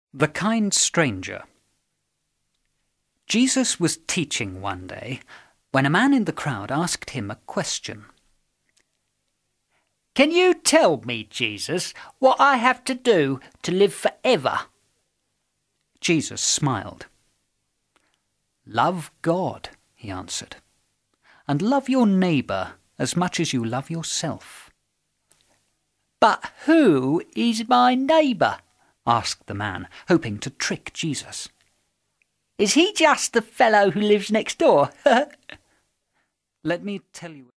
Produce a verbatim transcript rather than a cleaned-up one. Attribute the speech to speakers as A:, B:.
A: The Kind Stranger. Jesus was teaching one day when a man in the crowd asked him a question.
B: "Can you tell me, Jesus, what I have to do to live forever?"
A: Jesus smiled. "Love God," he answered, "and love your neighbour as much as you love yourself."
B: "But who is my neighbour?"
A: asked the man, hoping to trick Jesus.
B: "Is he just the fellow who lives next door?"
A: Let me tell you